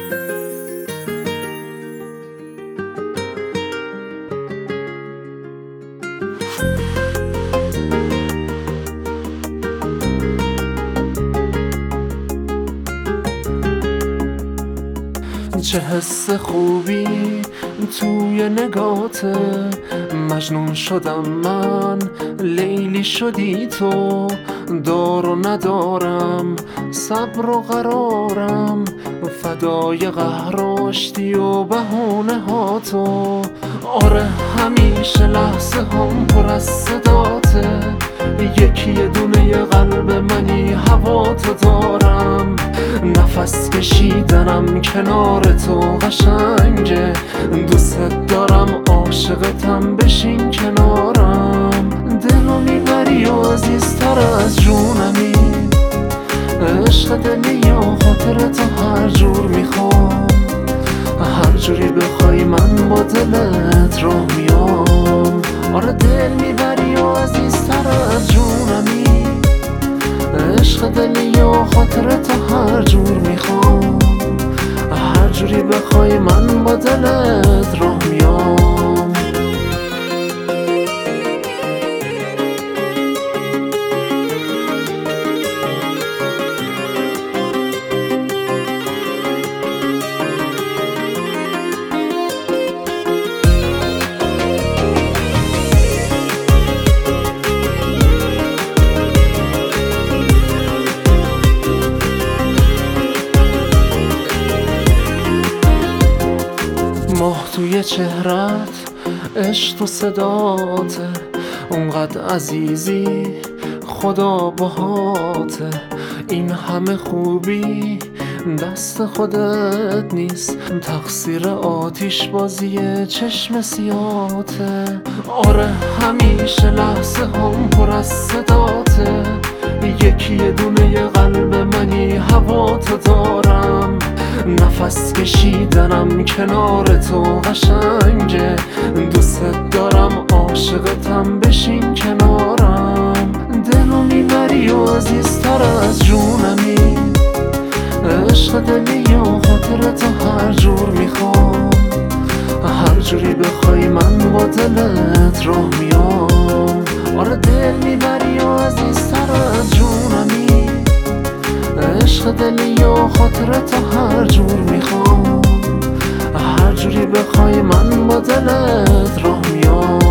چه حس خوبی توی نگاته، مجنون شدم من، لیلی شدی تو. دار و ندارم، صبر و قرارم، فدای قهر و آشتی و بهونه ها تو. آره همیشه لحظه هم پر از صداته، یکی دونه قلب منی، هوا تو دارم. نفس کشیدنم کنار تو قشنگه، دوست دارم عاشقتم، بشین کنارم. دلو میبری و عزیزتر از جونمی، عشق دلی و خاطر تو هر جور میخوام. هر جوری بخوای من با دلت راه میام. آره دل میبری و عزیزتر از جونمی، عشق دلی و خاطر تو هر جور میخوام. هر جوری بخوای من با دلت راه میام. ماه توی چهرت، عشق و صداته، اونقدر عزیزی خدا باهاته. این همه خوبی دست خودت نیست، تقصیر آتیش بازی چشم سیاته. آره همیشه لحظه هم پر از صداته، یکی دونه قلب منی، هوا تو دارم. نفس کشیدنم کنار تو قشنگه، دوست دارم عاشقتم، بشین کنارم. دلو میبری و عزیزتر از جونمی، عشق دلی و خاطر تو هر جور میخوام. هر جوری بخوای من با دلت راه میام. آره دل میبری و عزیزتر از جونمی، عشق دلی و خاطر تو هر جور میخوام. هر جوری بخوای من با دلت راه میام.